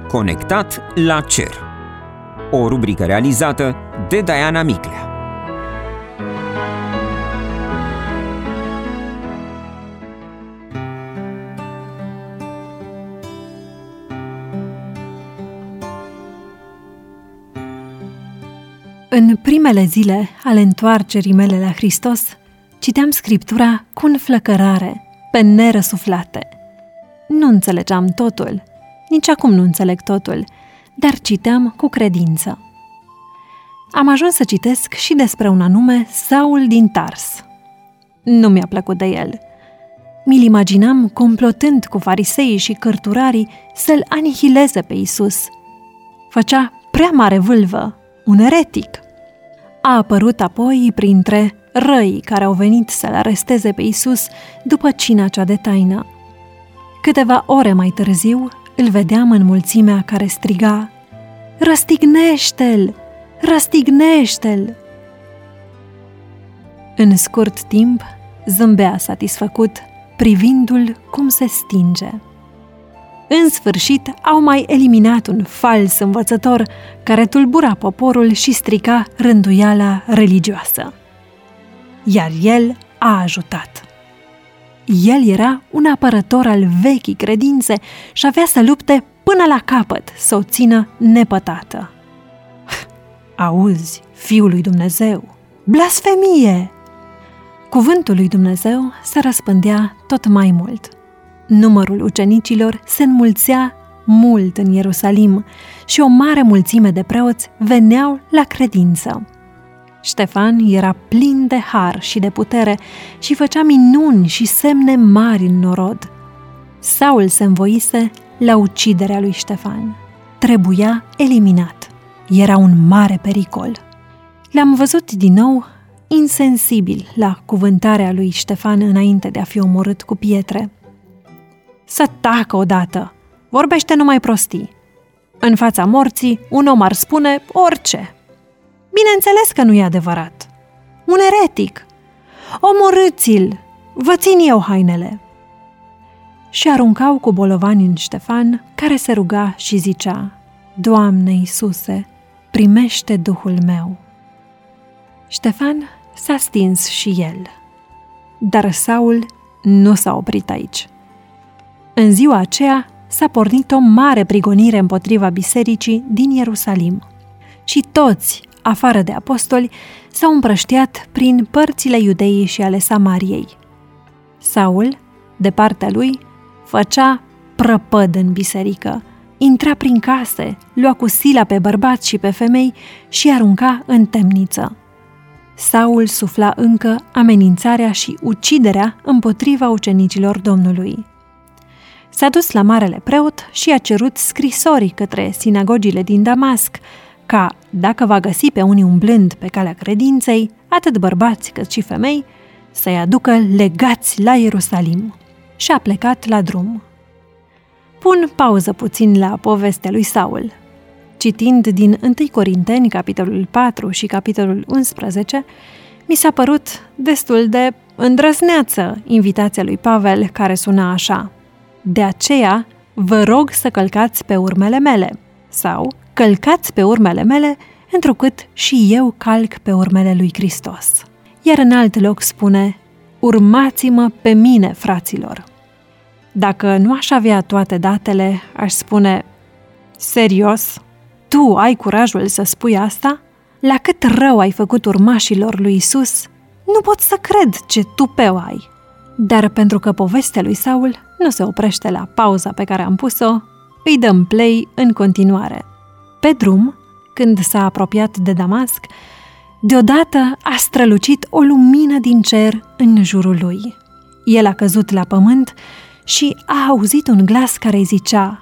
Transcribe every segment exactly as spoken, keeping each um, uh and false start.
Conectat la cer. O rubrică realizată de Diana Miclea. În primele zile ale întoarcerii mele la Hristos, citeam Scriptura cu înflăcărare, pe nerăsuflate. Nu înțelegeam totul, nici acum nu înțeleg totul, dar citeam cu credință. Am ajuns să citesc și despre un anume Saul din Tars. Nu mi-a plăcut de el. Mi-l imaginam complotând cu fariseii și cărturarii să-l anihileze pe Iisus. Făcea prea mare vâlvă, un eretic. A apărut apoi printre răii care au venit să-l aresteze pe Iisus după cina cea de taină. Câteva ore mai târziu îl vedeam în mulțimea care striga: „Răstignește-l! Răstignește-l!” În scurt timp zâmbea satisfăcut, privindu-l cum se stinge. În sfârșit au mai eliminat un fals învățător care tulbura poporul și strica rânduiala religioasă. Iar el a ajutat. El era un apărător al vechii credințe și avea să lupte până la capăt să o țină nepătată. Auzi, Fiul lui Dumnezeu, blasfemie! Cuvântul lui Dumnezeu se răspândea tot mai mult. Numărul ucenicilor se înmulțea mult în Ierusalim și o mare mulțime de preoți veneau la credință. Ștefan era plin de har și de putere și făcea minuni și semne mari în norod. Saul se învoise la uciderea lui Ștefan. Trebuia eliminat. Era un mare pericol. L-am văzut din nou insensibil la cuvântarea lui Ștefan înainte de a fi omorât cu pietre. Să tacă odată! Vorbește numai prostii. În fața morții, un om ar spune orice. Bineînțeles că nu e adevărat. Un eretic! Omorâți-l! Vă țin eu hainele! Și aruncau cu bolovani în Ștefan, care se ruga și zicea: „Doamne Iisuse, primește Duhul meu!” Ștefan s-a stins și el. Dar Saul nu s-a oprit aici. În ziua aceea s-a pornit o mare prigonire împotriva bisericii din Ierusalim. Și toți, afară de apostoli, s-au împrăștiat prin părțile Iudeii și ale Samariei. Saul, de partea lui, făcea prăpăd în biserică, intra prin case, lua cu sila pe bărbați și pe femei și arunca în temniță. Saul sufla încă amenințarea și uciderea împotriva ucenicilor Domnului. S-a dus la marele preot și a cerut scrisori către sinagogile din Damasc, ca, dacă va găsi pe unii umblând pe calea credinței, atât bărbați cât și femei, să-i aducă legați la Ierusalim. Și a plecat la drum. Pun pauză puțin la povestea lui Saul. Citind din întâi Corinteni, capitolul patru și capitolul unsprezece, mi s-a părut destul de îndrăzneață invitația lui Pavel, care suna așa: „De aceea vă rog să călcați pe urmele mele” sau „călcați pe urmele mele, întrucât și eu calc pe urmele lui Hristos”. Iar în alt loc spune: „Urmați-mă pe mine, fraților”. Dacă nu aș avea toate datele, aș spune: „Serios? Tu ai curajul să spui asta? La cât rău ai făcut urmașilor lui Isus? Nu pot să cred ce tupeu ai!” Dar pentru că povestea lui Saul nu se oprește la pauza pe care am pus-o, îi dăm play în continuare. Pe drum, când s-a apropiat de Damasc, deodată a strălucit o lumină din cer în jurul lui. El a căzut la pământ și a auzit un glas care îi zicea: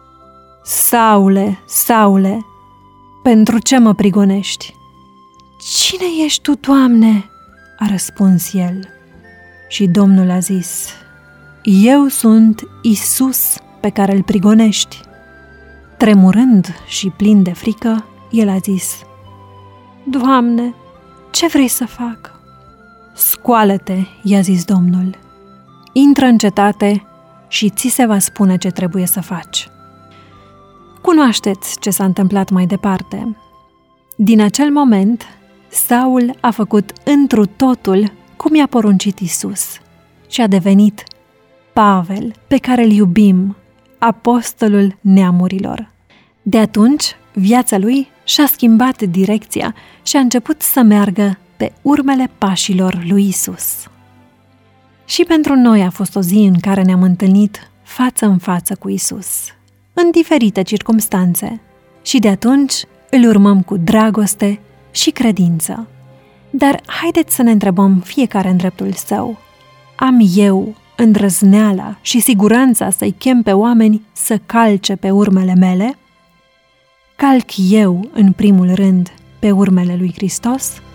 „Saule, Saule, pentru ce mă prigonești?” „Cine ești tu, Doamne?” a răspuns el. Și Domnul a zis: „Eu sunt Iisus pe care îl prigonești.” Tremurând și plin de frică, el a zis: „Doamne, ce vrei să fac?” „Scoală-te,” i-a zis Domnul. „Intră în cetate și ți se va spune ce trebuie să faci.” Cunoașteți ce s-a întâmplat mai departe. Din acel moment, Saul a făcut întru totul cum i-a poruncit Isus și a devenit Pavel, pe care îl iubim, apostolul neamurilor. De atunci, viața lui și-a schimbat direcția și a început să meargă pe urmele pașilor lui Isus. Și pentru noi a fost o zi în care ne-am întâlnit față în față cu Isus, în diferite circumstanțe, și de atunci îl urmăm cu dragoste și credință. Dar haideți să ne întrebăm fiecare în dreptul său: am eu îndrăzneala și siguranța să-i chem pe oameni să calce pe urmele mele? Calc eu, în primul rând, pe urmele lui Hristos?